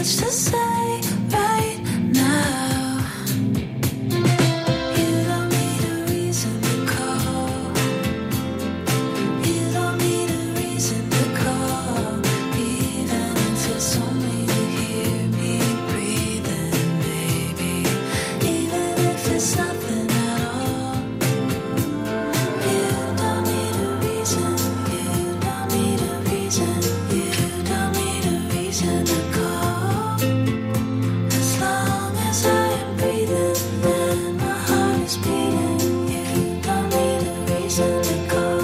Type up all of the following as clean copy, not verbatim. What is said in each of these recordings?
much to say right now. You don't need a reason to call. You don't need a reason to call, even if it's only to hear me breathing, baby. Even if it's nothing at all. You don't need a reason. You don't need a reason. You don't need a reason to call. As long as I am breathing and my heart is beating, you don't need a reason to call.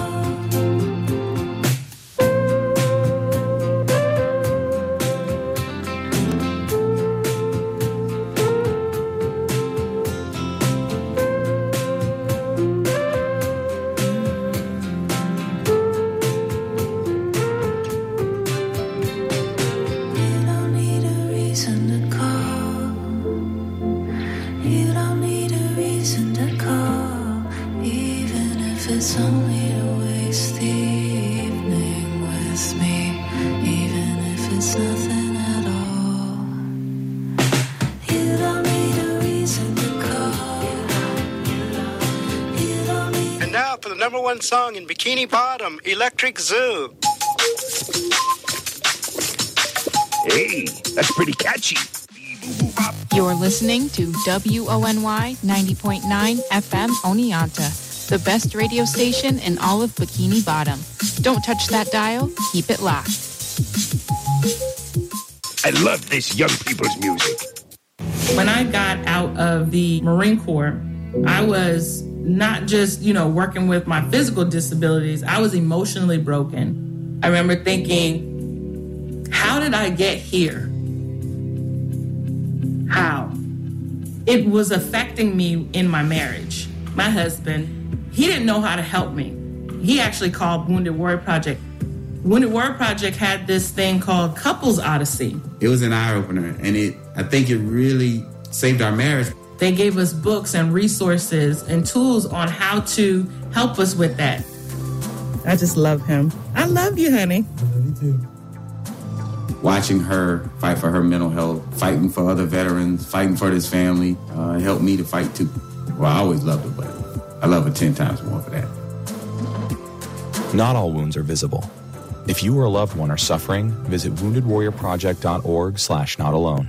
You don't need a reason to call. You don't need a reason to call, even if it's only to waste the evening with me, even if it's nothing at all. You don't need a reason to call. You don't need. And now for the number one song in Bikini Bottom, Electric Zoo. Hey, that's pretty catchy. You're listening to WONY 90.9 FM Oneonta, the best radio station in all of Bikini Bottom. Don't touch that dial. Keep it locked. I love this young people's music. When I got out of the Marine Corps, I was not just, working with my physical disabilities. I was emotionally broken. I remember thinking, how did I get here? How? It was affecting me in my marriage. My husband, he didn't know how to help me. He actually called Wounded Warrior Project. Wounded Warrior Project had this thing called Couples Odyssey. It was an eye-opener, and I think it really saved our marriage. They gave us books and resources and tools on how to help us with that. I just love him. I love you, honey. Me too. Watching her fight for her mental health, fighting for other veterans, fighting for this family, helped me to fight too. Well, I always loved her, but I love her 10 times more for that. Not all wounds are visible. If you or a loved one are suffering, visit woundedwarriorproject.org/notalone.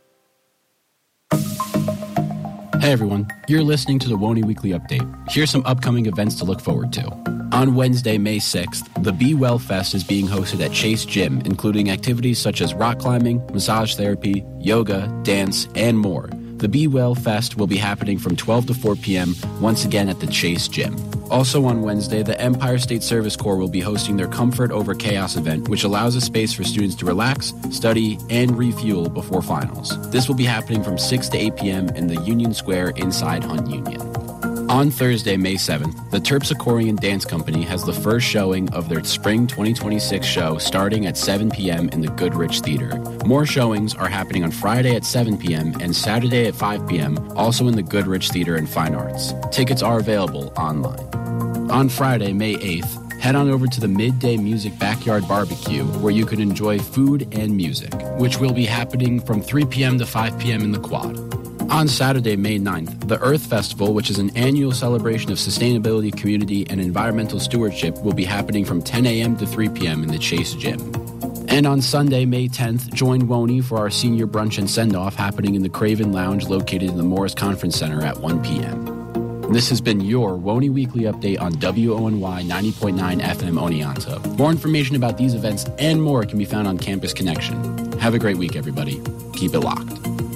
Hey everyone, you're listening to the WONY Weekly Update. Here's some upcoming events to look forward to. On Wednesday, May 6th, the Be Well Fest is being hosted at Chase Gym, including activities such as rock climbing, massage therapy, yoga, dance, and more. The Be Well Fest will be happening from 12 to 4 p.m. once again at the Chase Gym. Also on Wednesday, the Empire State Service Corps will be hosting their Comfort Over Chaos event, which allows a space for students to relax, study, and refuel before finals. This will be happening from 6 to 8 p.m. in the Union Square inside Hunt Union. On Thursday, May 7th, the Terpsichorean Dance Company has the first showing of their Spring 2026 show starting at 7 p.m. in the Goodrich Theater. More showings are happening on Friday at 7 p.m. and Saturday at 5 p.m., also in the Goodrich Theater and Fine Arts. Tickets are available online. On Friday, May 8th, head on over to the Midday Music Backyard Barbecue, where you can enjoy food and music, which will be happening from 3 p.m. to 5 p.m. in the Quad. On Saturday, May 9th, the Earth Festival, which is an annual celebration of sustainability, community, and environmental stewardship, will be happening from 10 a.m. to 3 p.m. in the Chase Gym. And on Sunday, May 10th, join WONY for our senior brunch and send-off happening in the Craven Lounge located in the Morris Conference Center at 1 p.m. This has been your WONY Weekly Update on WONY 90.9 FM Oneonta. More information about these events and more can be found on Campus Connection. Have a great week, everybody. Keep it locked.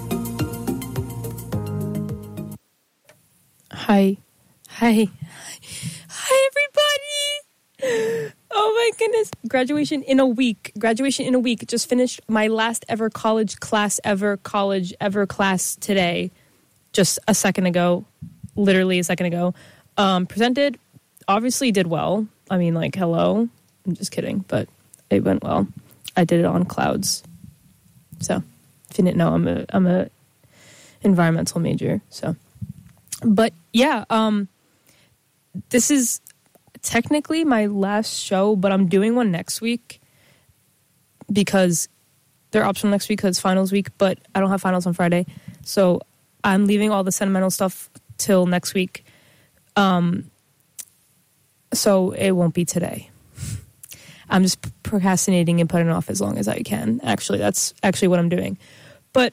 Hi, everybody. Oh my goodness. Graduation in a week. Just finished my last ever college class today. Just a second ago. Literally a second ago. Presented, obviously did well. I mean, like, hello. I'm just kidding, but it went well. I did it on clouds. So, if you didn't know, I'm a environmental major, so. But yeah, this is technically my last show, but I'm doing one next week because They're optional next week because it's finals week, but I don't have finals on Friday. So I'm leaving all the sentimental stuff till next week. So it won't be today. I'm just procrastinating and putting it off as long as I can. Actually, that's actually what I'm doing. But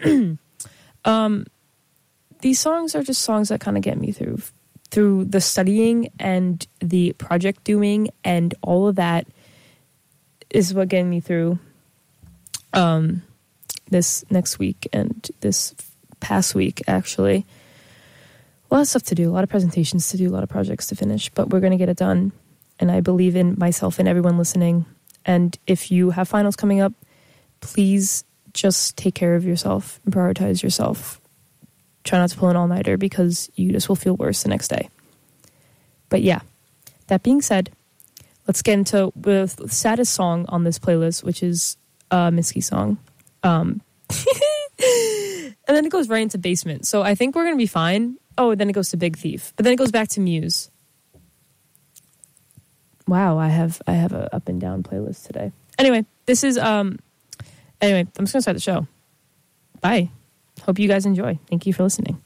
these songs are just songs that kind of get me through the studying and the project doing, and all of that is what getting me through this next week and this past week, actually. A lot of stuff to do, a lot of presentations to do, a lot of projects to finish, but we're going to get it done. And I believe in myself and everyone listening. And if you have finals coming up, please just take care of yourself and prioritize yourself. Try not to pull an all-nighter because you just will feel worse the next day. But yeah, that being said, let's get into the saddest song on this playlist, which is a Mitski song. And then it goes right into Basement. So I think we're going to be fine. Oh, and then it goes to Big Thief. But then it goes back to Muse. Wow, I have a up and down playlist today. Anyway, this is I'm just going to start the show. Bye. Hope you guys enjoy. Thank you for listening.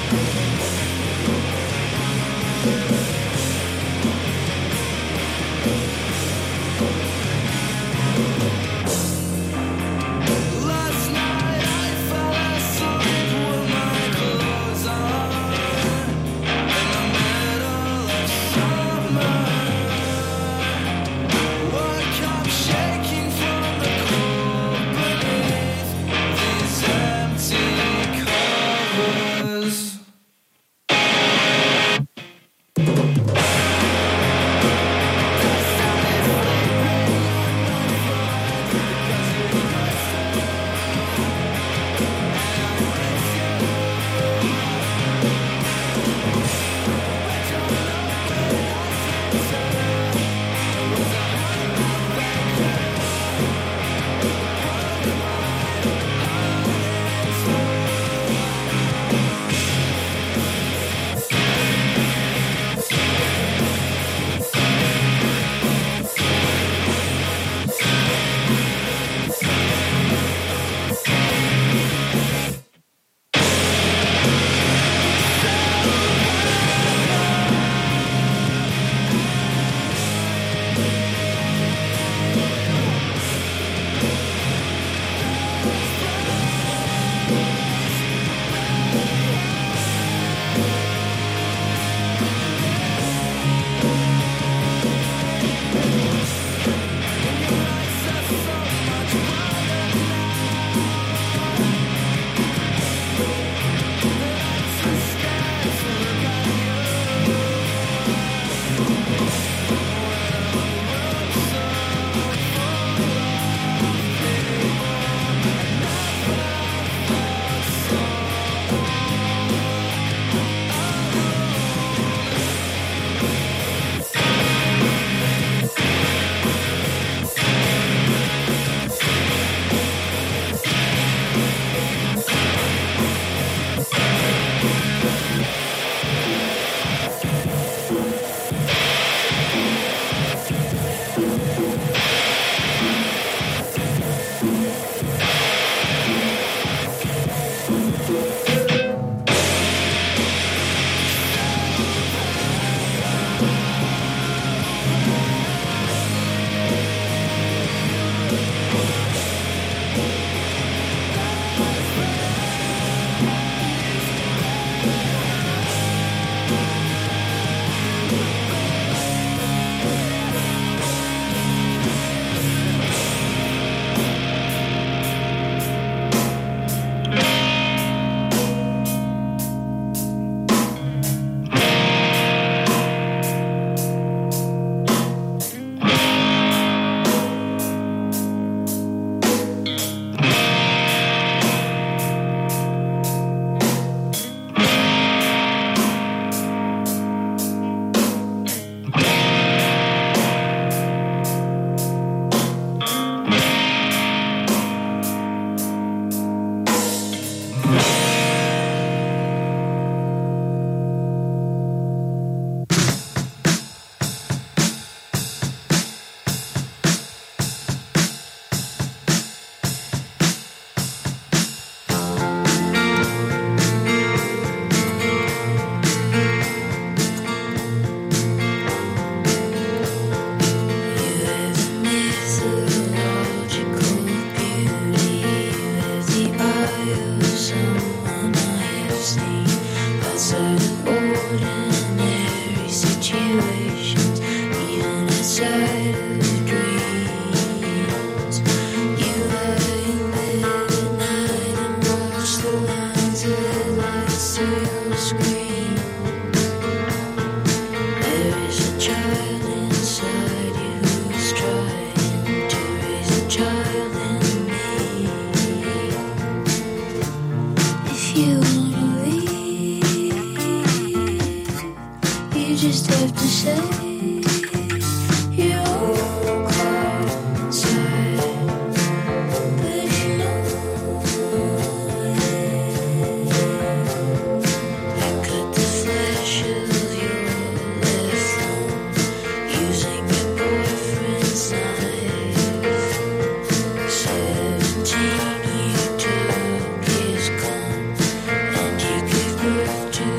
To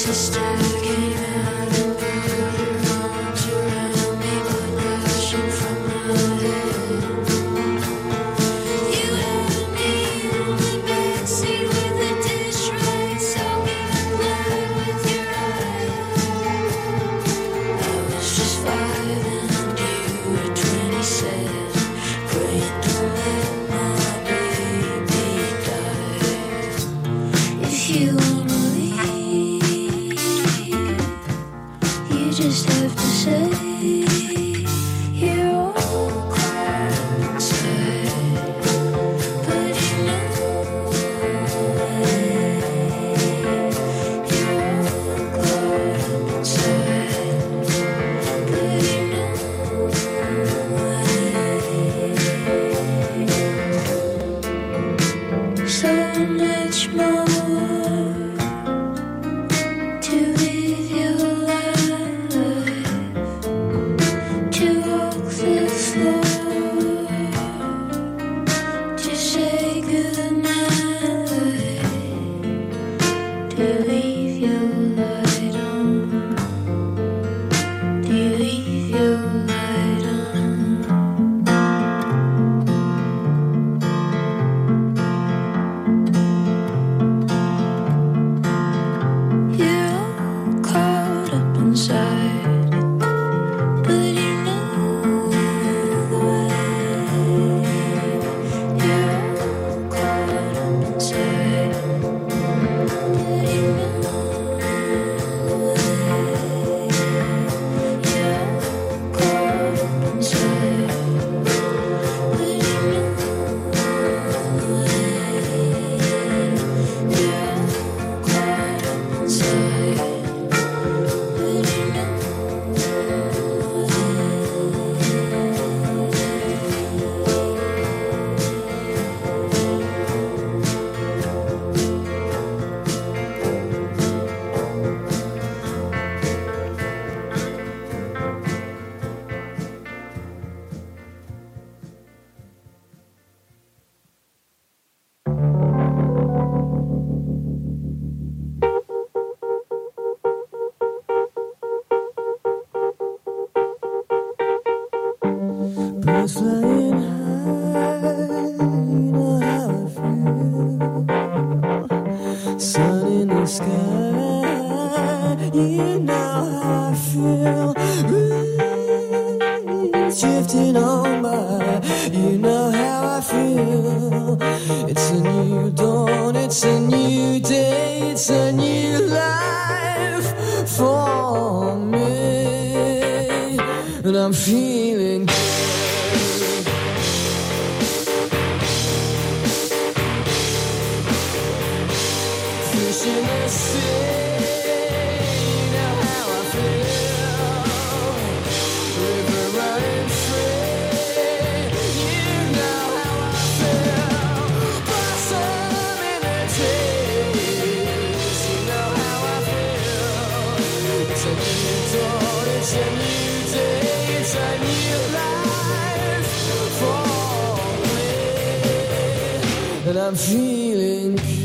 Birds flying high, you know how I feel. Sun in the sky, you know how I feel. Breeze drifting on by, you know how I feel. It's a new dawn, it's a new day, it's a new life for me, and I'm feeling good. Fish in the sea, you know how I feel. River running free, you know how I feel. Blossom in the trees, you know how I feel. It's a new dawn, it's a new day, it's a new life for me, and I'm feeling good.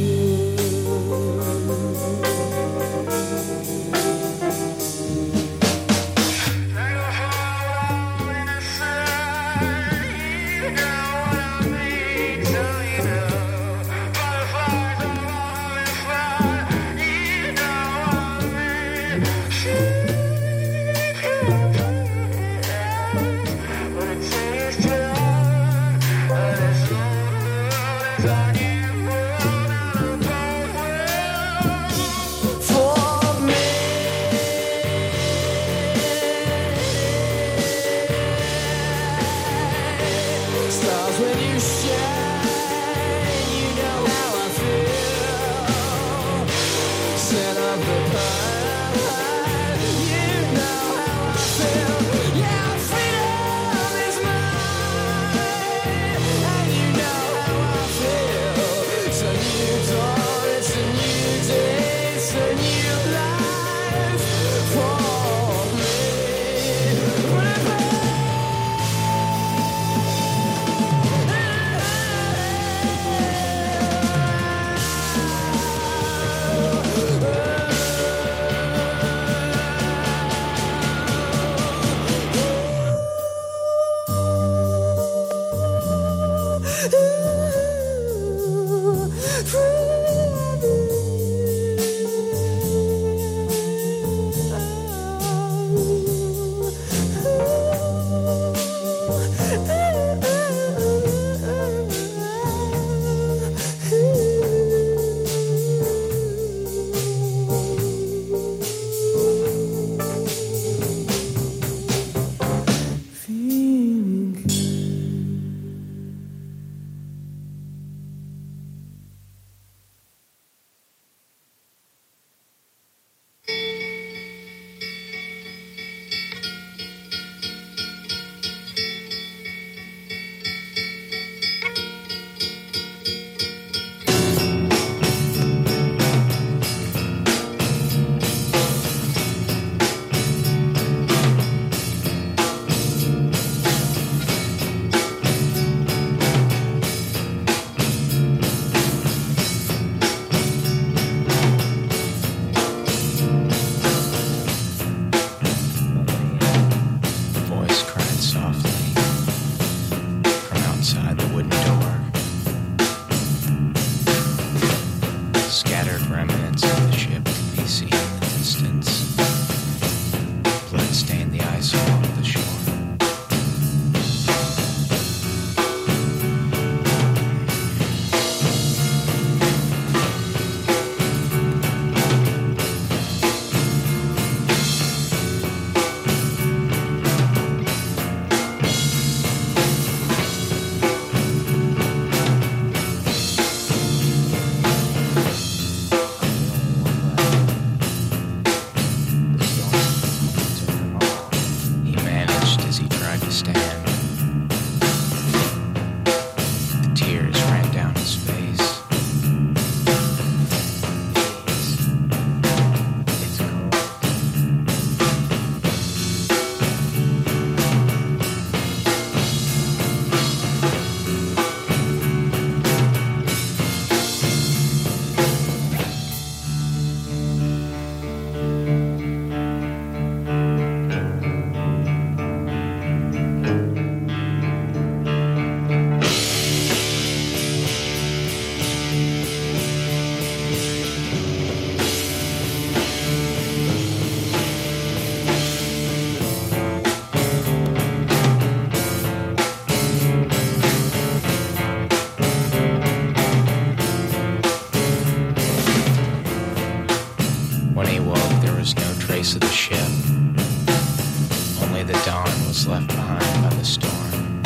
face of the ship. Only the dawn was left behind by the storm.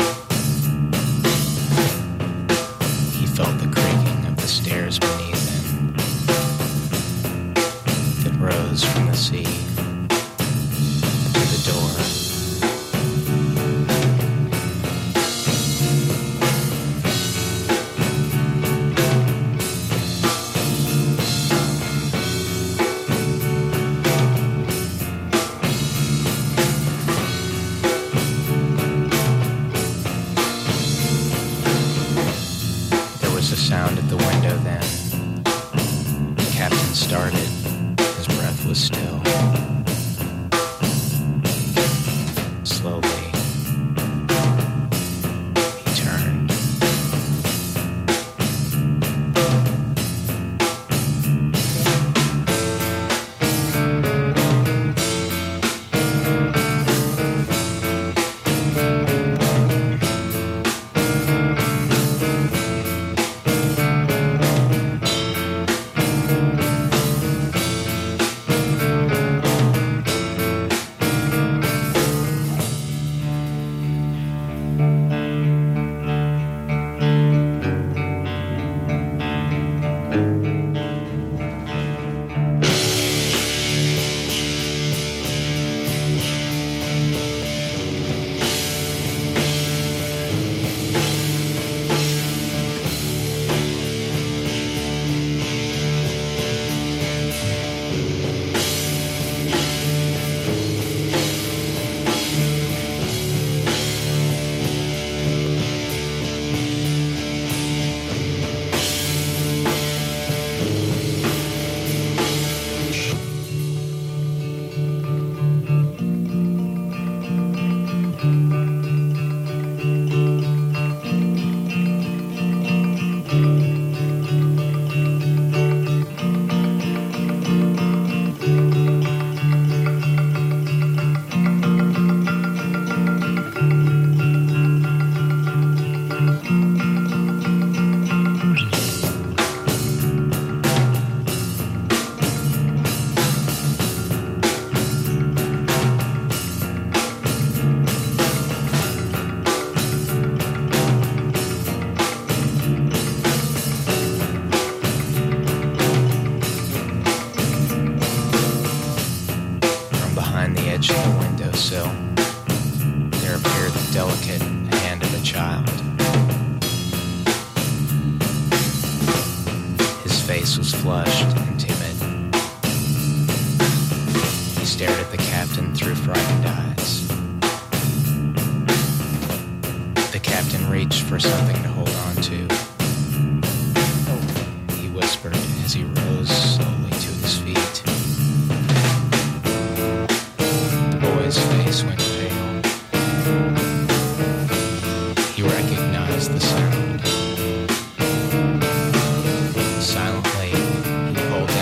He felt the creaking of the stairs beneath him that rose from the sea to the door. A sound at the window then. The captain started. His breath was still. Slowly, he turned. There appeared the delicate hand of a child. His face was flushed and timid. He stared at the captain through frightened eyes. The captain reached for something to hold on to. He whispered as he rose slowly to his feet. His face went pale. He recognized the sound. Silently, he pulled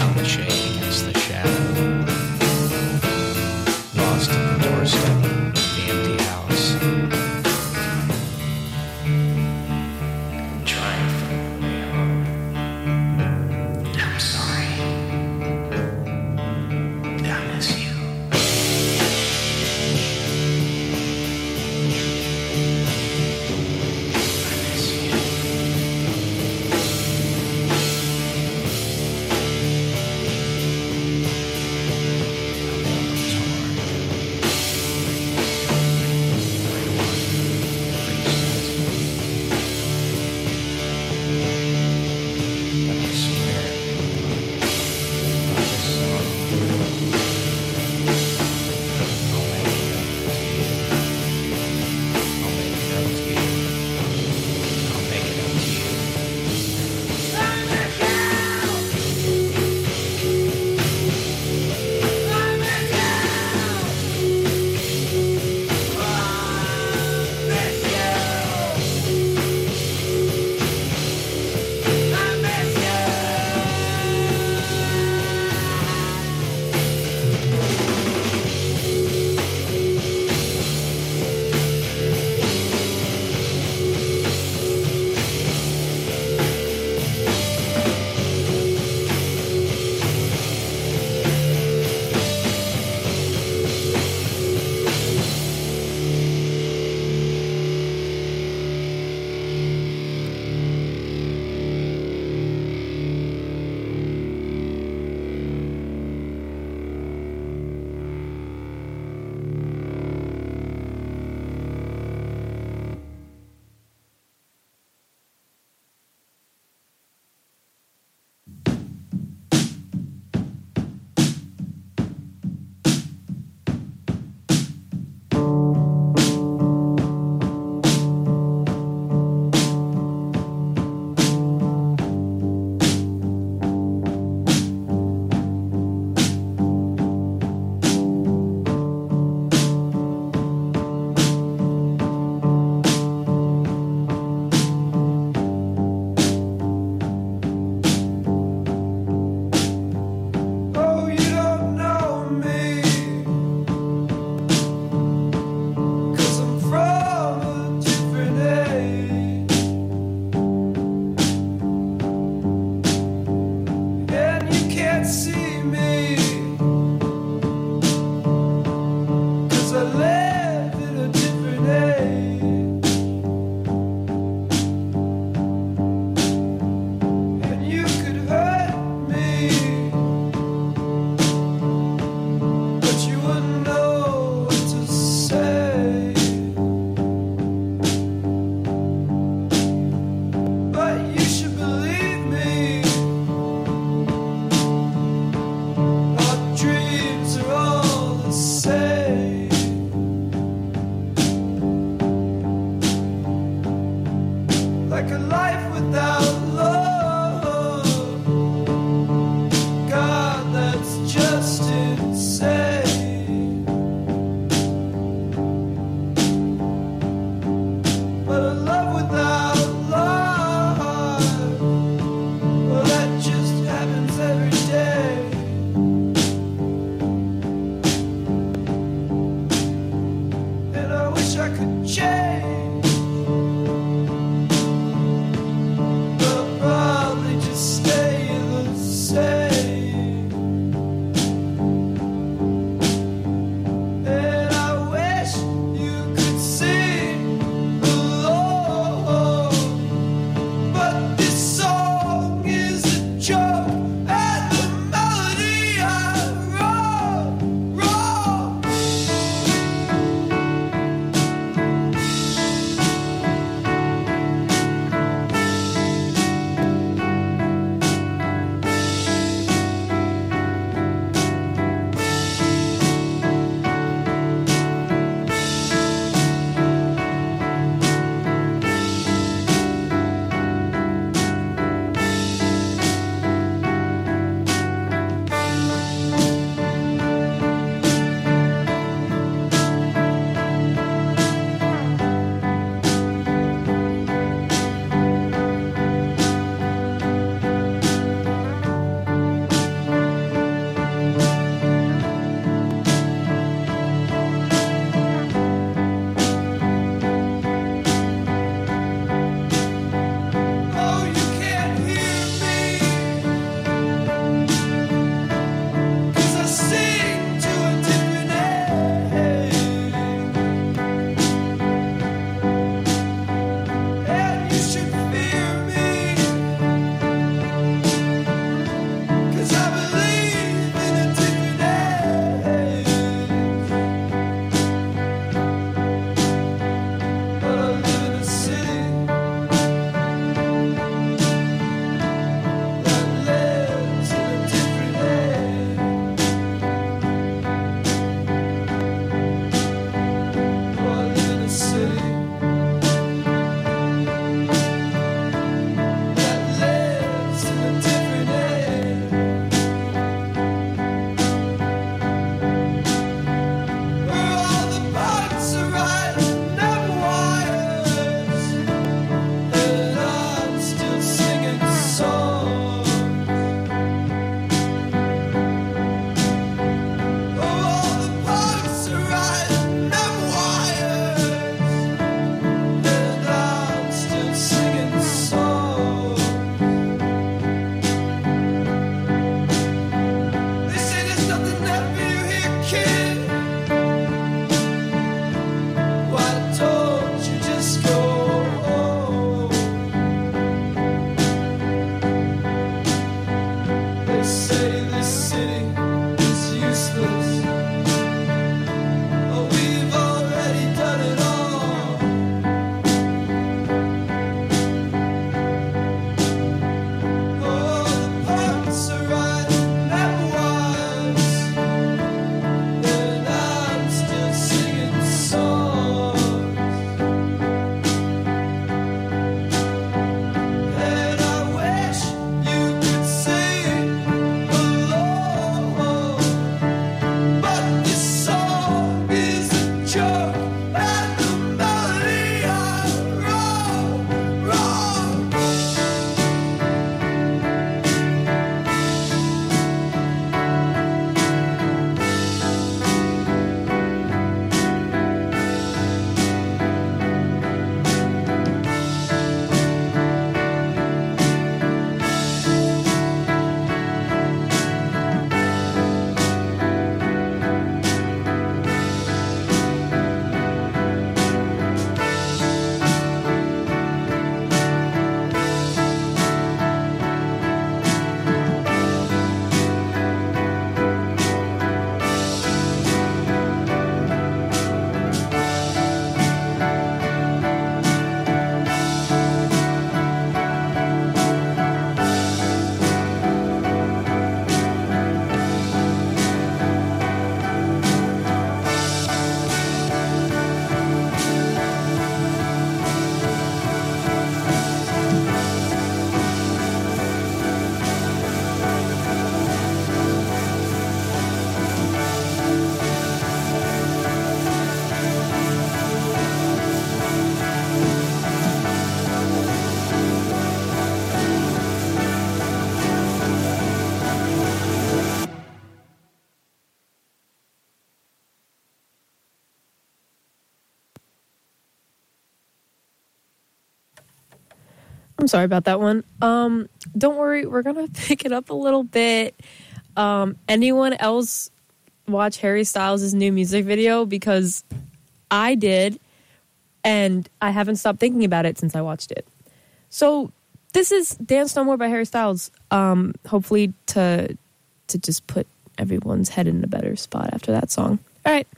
I'm sorry about that one. Don't worry, we're gonna pick it up a little bit. Anyone else watch Harry Styles' new music video? Because I did, and I haven't stopped thinking about it since I watched it. So this is Dance No More by Harry Styles. Hopefully to just put everyone's head in a better spot after that song. All right.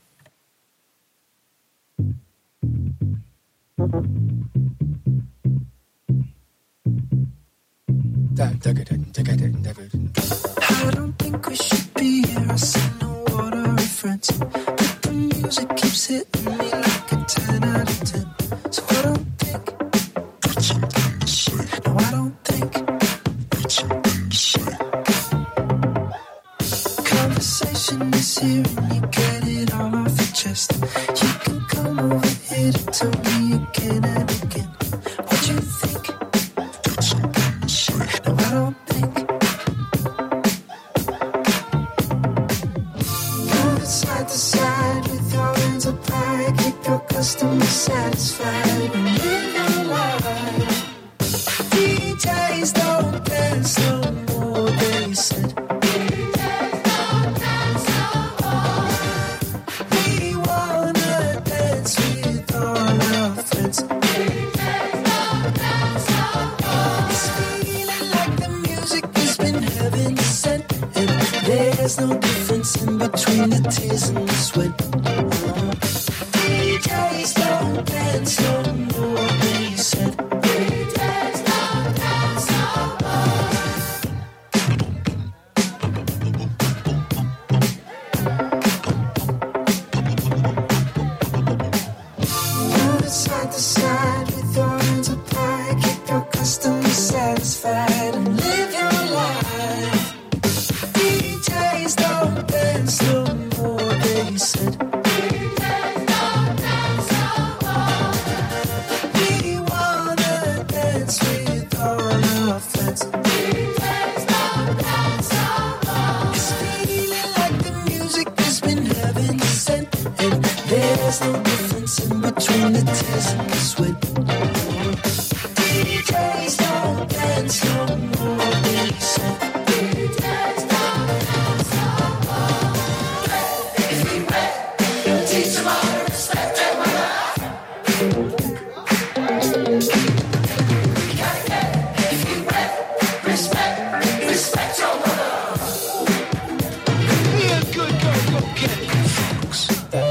I don't think we should be here. I see no water reference, but the music keeps hitting me like a 10 out of 10. So I don't think. No, I don't think. Conversation is here and you get it all off your chest. You can come over here to tell me again and again what you think. No, I don't think. Move it side to side with your hands up high. Keep your customer satisfied and live your life. DJs don't dance no more, they said. DJs don't dance no more. We wanna dance with all our friends. DJs don't dance no more. It's feeling like the music has been heaven sent, and there's no difference in between the tears and the sweat. DJs don't dance no more, they said. DJs don't dance no more. Move it side to side with your hands up high. Keep your customer satisfied and live your life. DJs don't dance no more, they said. DJs don't dance no more. We wanna dance with all our friends. DJs don't dance no more. It's feeling like the music has been heaven sent, and there's no difference in between the tears and the sweat. DJs don't dance no more, they said. DJs don't dance no more. If we wet, teach them all to respect their mother. You gotta get, if you wet, respect your mother. Be a good girl, go get it, folks.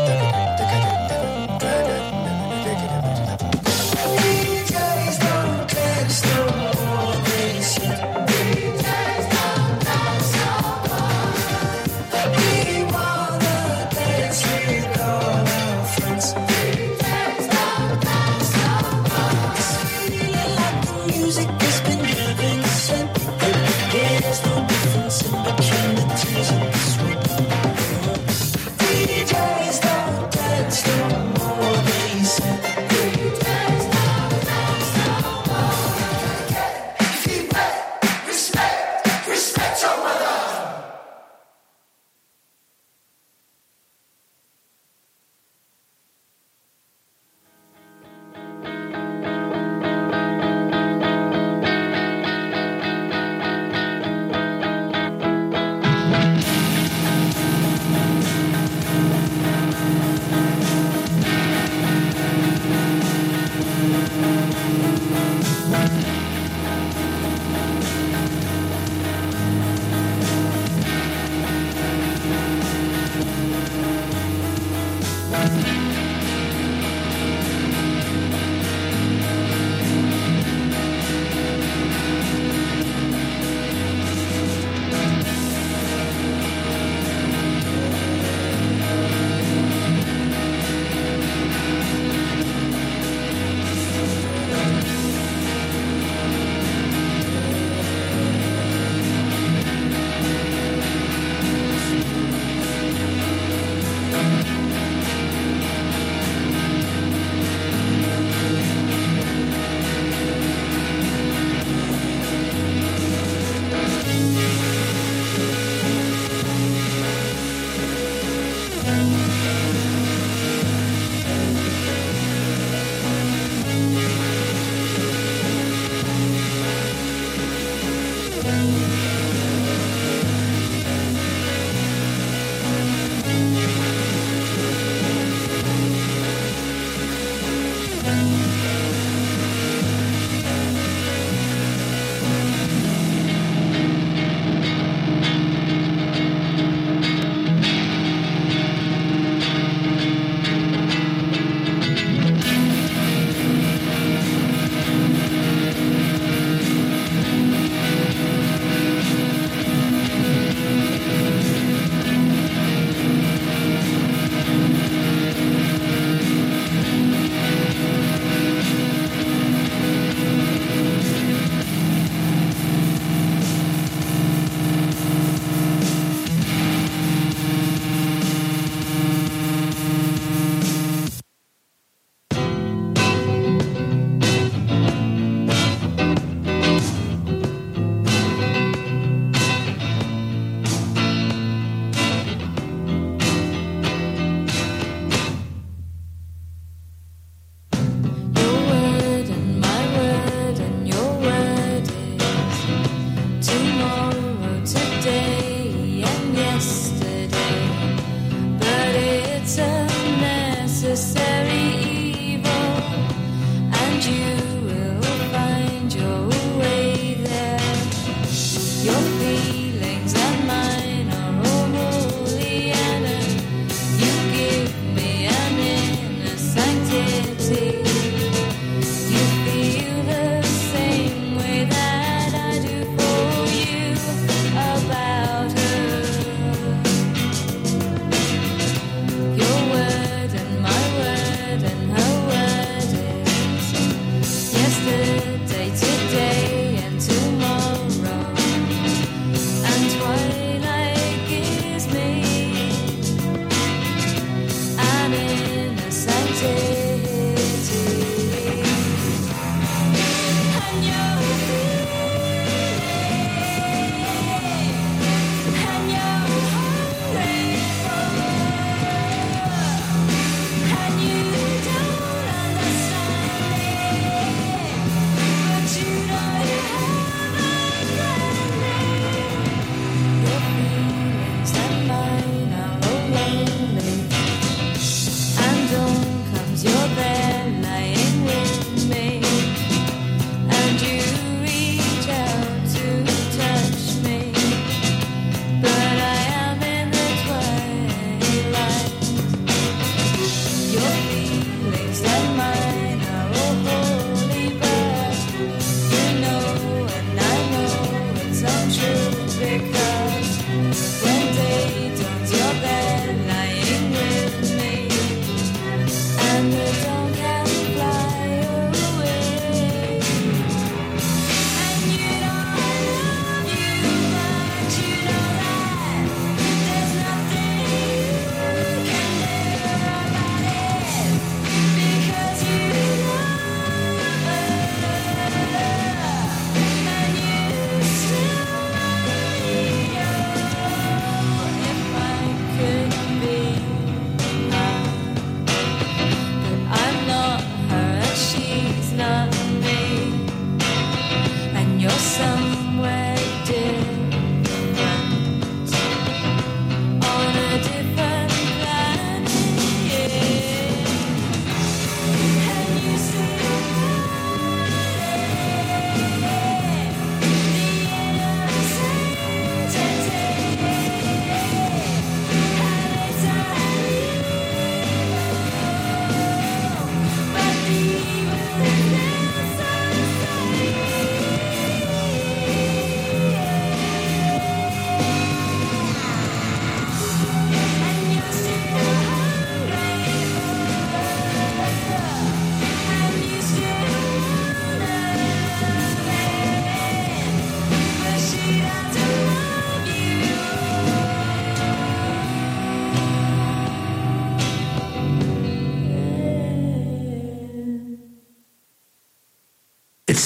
DJs don't dance no more, they said. DJs don't dance no more. We wanna dance with all our friends. DJs don't dance no more. It's feeling like the music has been heaven sent, and there's no difference in between the tears and the sweat. DJs don't dance no more, they said. DJs don't dance no more. If you wet, respect your mother.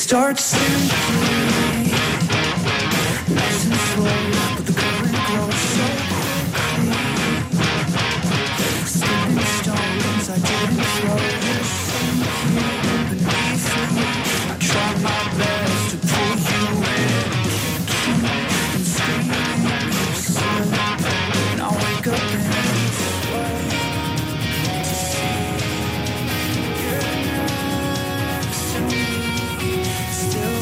start sinking, nice and slow, but the current grows so quickly. Skipping stones, I didn't throw this sinking beneath me. I tried my best to pull you in, kicking and screaming, you slip, and I wake up in this way to see you're next to me. Still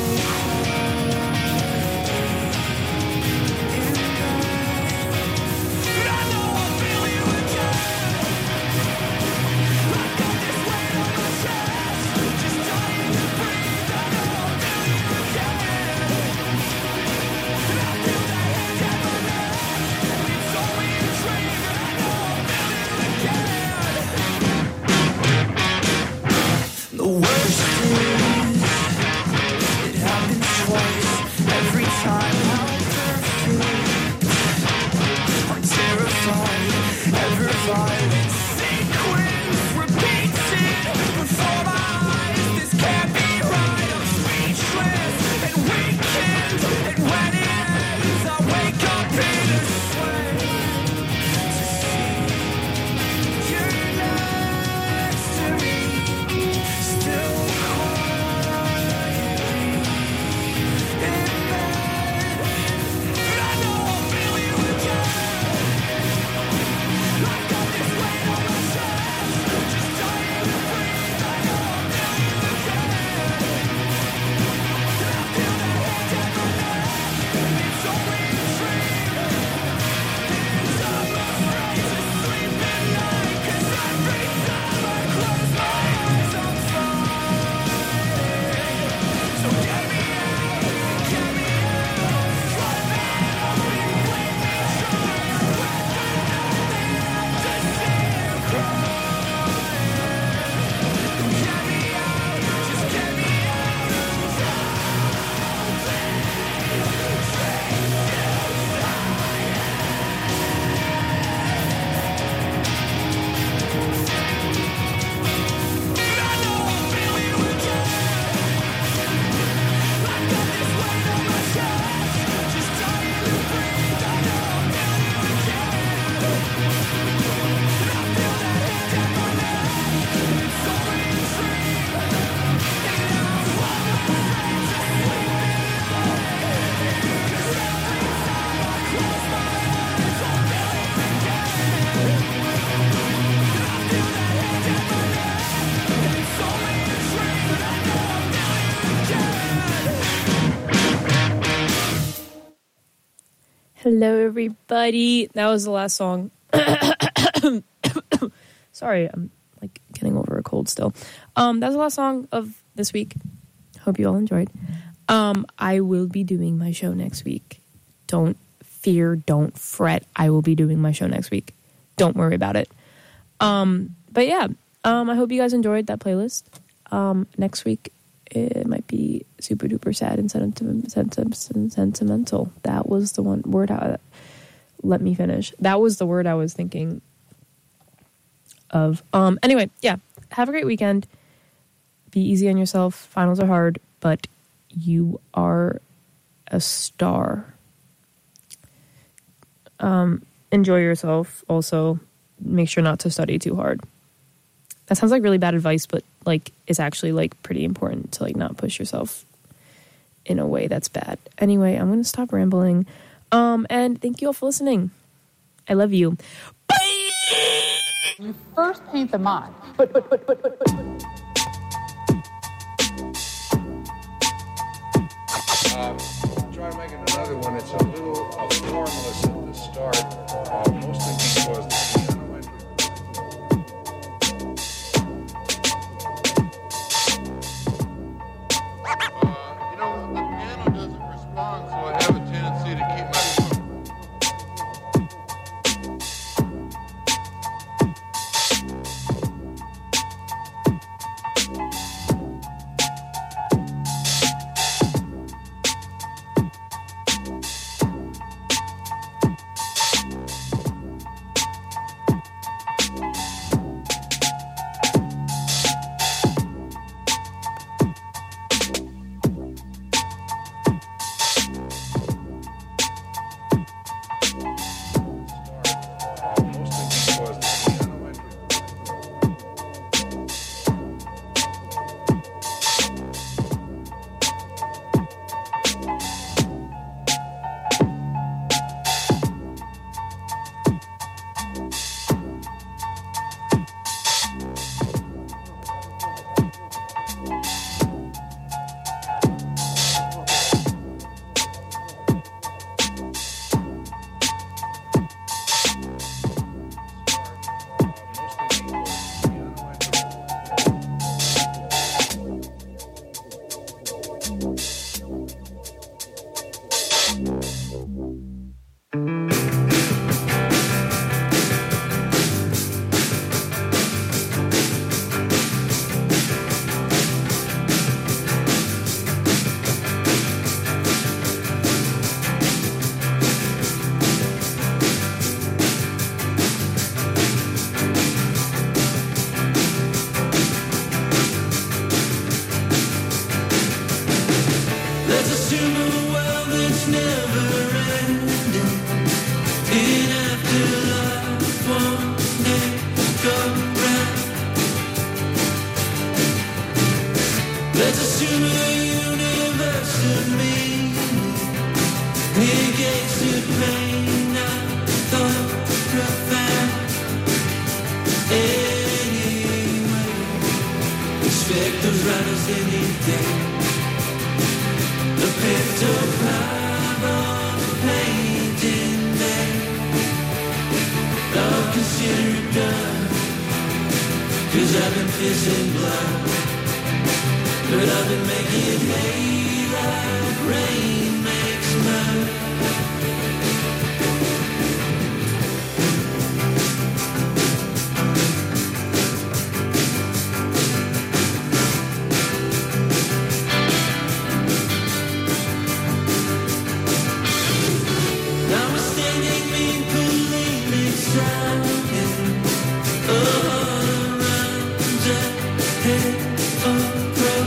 the worst is it happens twice every time. How perfect, I'm terrified. Ever violent sequence repeated before my eyes. This can't be right. I'm speechless and weakened, and when it ends, I wake up in a sweat to see you're next to me. Still quietly in bed, and I know I'll feel you again. I've got this weight on my chest, just dying to breathe. I know I'll feel you again. And I feel that hand in my neck, it's only a dream. And I'm afraid to sleep at night, 'cause every time I close my eyes I'm fighting. So get me out, drive me out, leave me trying with nothing left to see you cry. Get me out, just get me out of and I know I'll feel you again. I've got this weight on my chest, just dying to breathe. I know I'll feel you again. And I feel that hand in my neck, it's only a dream. And I'm afraid to sleep at night, 'cause every time I close my eyes I'll feel you again. And I feel that hand in my neck, it's only a dream. And I know I'll feel you again. Hello, everybody. That was the last song. Sorry, I'm like getting over a cold still. That was the last song of this week. Hope you all enjoyed. I will be doing my show next week. Don't fear, don't fret. I will be doing my show next week. Don't worry about it. But yeah, I hope you guys enjoyed that playlist. Next week, it might be super duper sad and sentimental. That was the one word. Let me finish. That was the word I was thinking of. Anyway, yeah. Have a great weekend. Be easy on yourself. Finals are hard, but you are a star. Enjoy yourself. Also, make sure not to study too hard. That sounds like really bad advice, but like it's actually like pretty important to like not push yourself in a way that's bad. Anyway, I'm gonna stop rambling. And thank you all for listening. I love you. Bye. You first paint them on, Try making another one. It's a little formless at the start, mostly because the piano entry. You know, the piano doesn't respond, so I have a tendency to keep my as right as any day. The picture pride on the painting day. I'll consider it done, 'cause I've been pissing blood. But I've been making hay like rain makes mud. Now we're standing mean, polemic sounding. All around ahead of pro.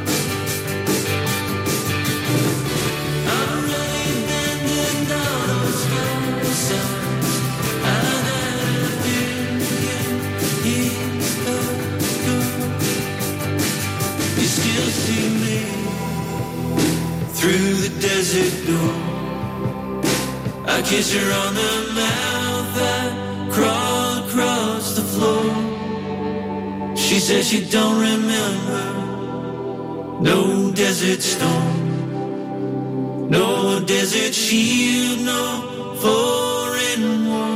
I'm really bending down those signs. And I feel you still see me through the desert door. I kiss her on the mouth, I crawl across the floor. She says she don't remember no desert storm, no desert shield, no foreign war.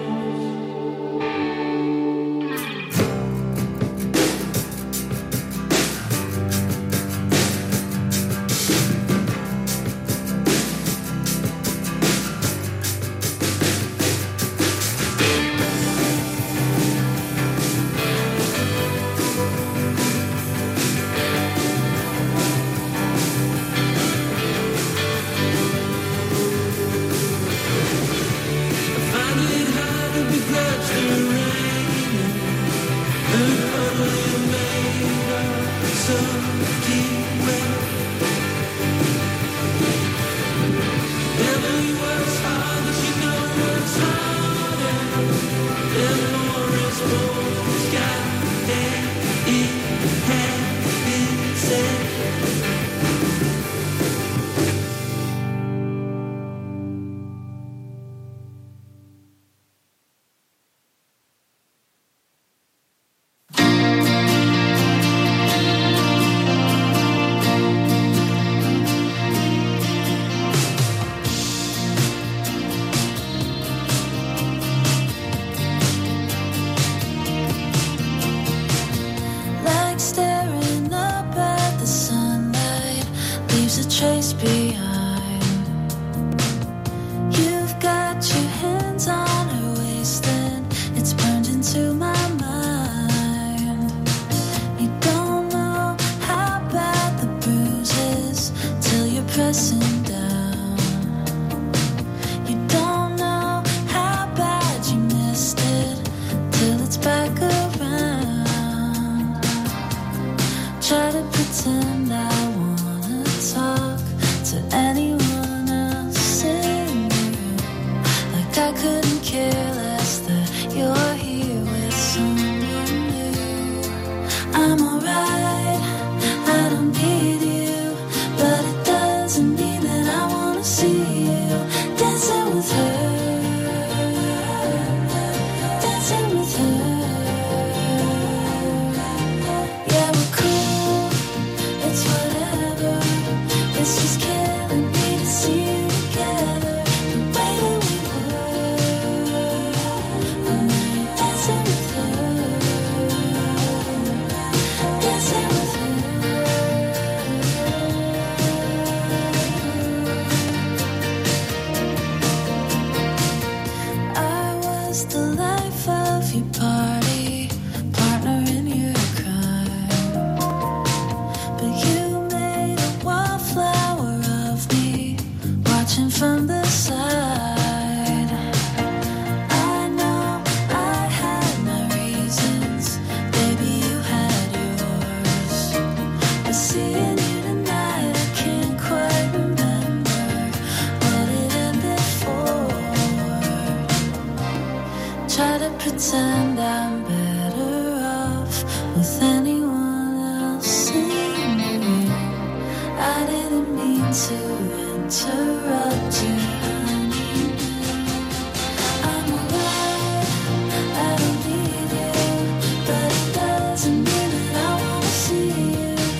Like staring up at the sunlight, leaves a trace behind. You've got your hands on her waist and it's burned into my mind. You don't know how bad the bruise is till you're pressing down. You don't know how bad you missed it till it's back around. Try to pretend I wanna talk to anyone else in the room, like I couldn't care less that you're here with someone new. I'm alright, I don't need you, but it doesn't mean that I wanna see you dancing with her, dancing with her. Yeah, we're cool, it's whatever. It's just killing me to see you together, the way that we were. When you're dancing with her, dancing with her. I was the life of your party, partner in your crime. But you made a wallflower of me, watching from the side. I know I had my reasons, baby, you had yours. But seeing you tonight, I can't quite remember what it ended for. Try to pretend I'm better off with anyone else in the room. I didn't mean to interrupt you, honey. I'm alright, I don't need you, but it doesn't mean that I wanna see you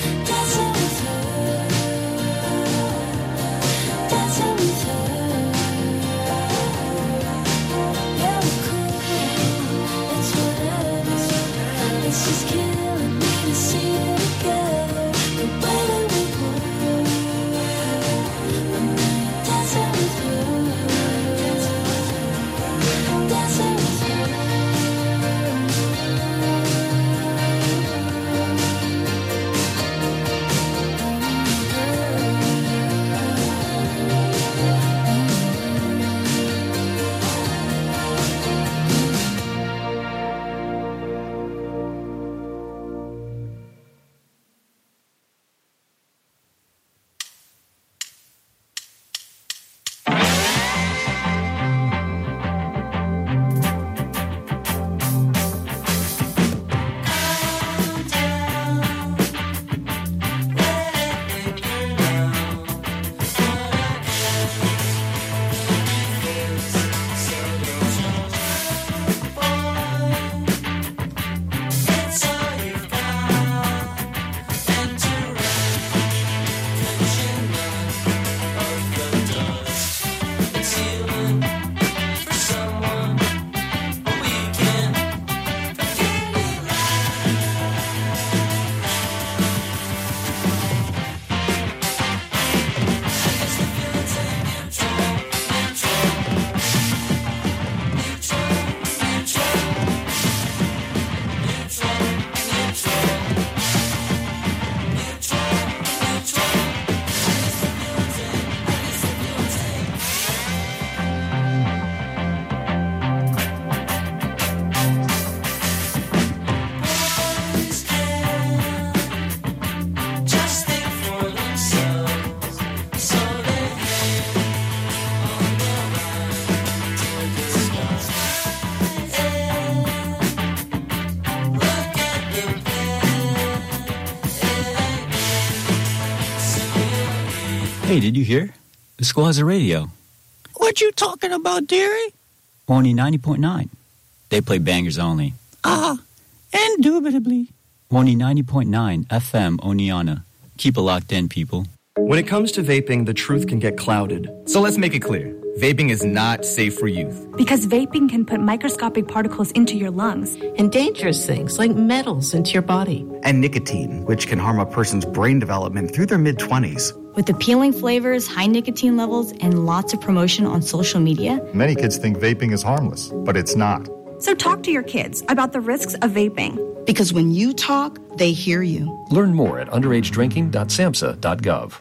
Hey, did you hear? The school has a radio. What you talking about, dearie? Only 90.9. They play bangers only. Indubitably. Only 90.9 FM Oneonta. Keep it locked in, people. When it comes to vaping, the truth can get clouded. So let's make it clear. Vaping is not safe for youth. Because vaping can put microscopic particles into your lungs. And dangerous things like metals into your body. And nicotine, which can harm a person's brain development through their mid-20s. With appealing flavors, high nicotine levels, and lots of promotion on social media. Many kids think vaping is harmless, but it's not. So talk to your kids about the risks of vaping. Because when you talk, they hear you. Learn more at underagedrinking.samhsa.gov.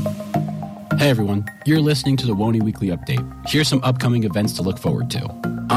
Hey everyone, you're listening to the WONY Weekly Update. Here's some upcoming events to look forward to.